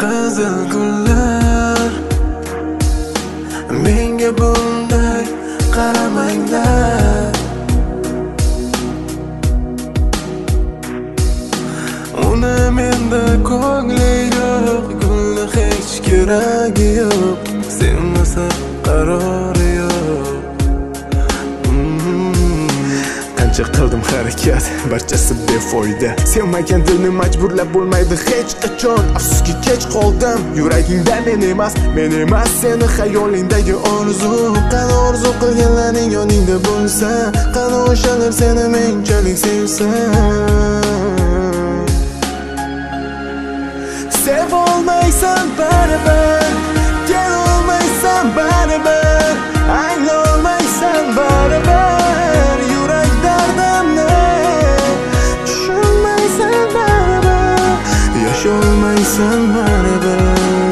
qizil gullar menga bunday qaramanglar. Uni menda ko'ngli yo'q, gulni hech keragi yo'q, sevmasa qarori yo'q. Qancha qildim harakat, barchasi befoyda. Sevmagan dilni majburlab bo'lmaydi hech qachon. Afsuski kech qoldim, yuragingda men emas seni xayolingdagi orzu. Qani orzu qilganlaring yoningda bo'lsa, qani o'shalar seni menchalik sevsa. Sevolmaysan baribir, kelolmaysan baribir, anglolmaysan baribir, yurak dardimni tushunmaysan baribir, yasholmaysan baribir.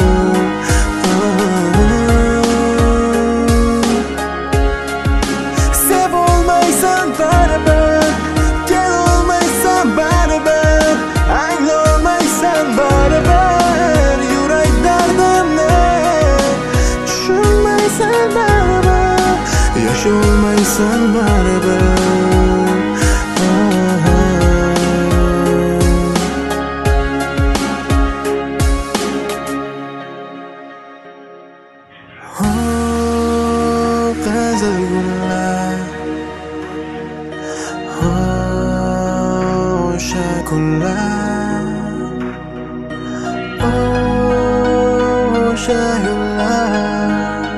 Sevolmaysan baribir, kelolmaysan baribir, anglolmaysan baribir, yurak dardimni tushunmaysan baribir, yasholmaysan baribir. Qizil gullar, o'sha kunlar, o'sha yillar.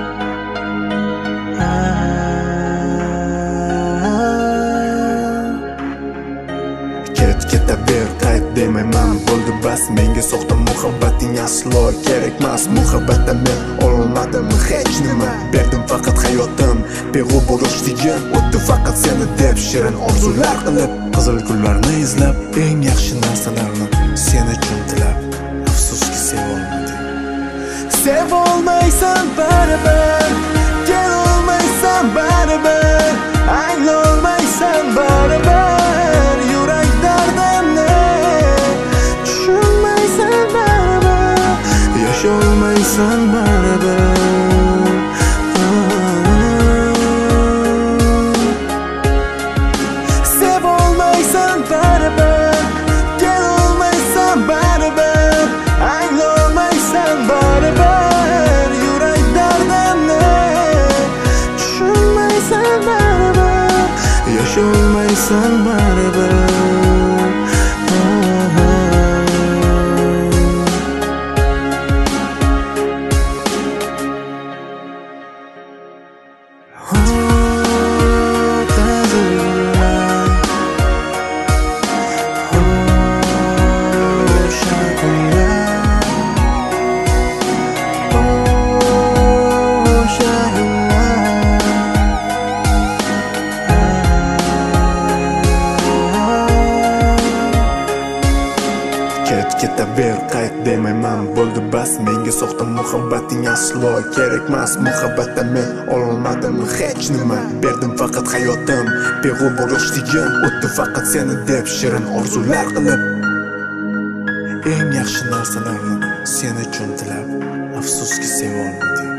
Ketaver, qayt demayman, bo'ldi bas. Menga soxta muhabbating aslo kerakmas. Muhabbatdan men ololmadim hech nima, berdim faqat hayotim. Beg'u bo'lishligim o'tdi faqat seni deb shirin orzular qilib. Qizil gullarni izlab, eng yaxshi narsalarni sen uchun tilab, afsuski sevolmadim. Sevolmaysan baribir, kelolmaysan baribir, anglolmaysan baribir, yurak dardimni tushunmaysan baribir, yasholmaysan baribir. Sevolmaysan baribir, kelolmaysan baribir, anglolmaysan baribir, yurak dardimni tushunmaysan baribir, yasholmaysan baribir. Ketaver, qayt demayman, bo'ldi bas. Menga soxta muhabbating aslo kerakmas. Muhabbatdan men ololmadim hech nima, berdim faqat hayotim. Beg'u bo'lishligim o'tdi faqat seni deb shirin orzular qilib. Eng yaxshi narsalarni sen uchun tilab, afsuski sevolmadim.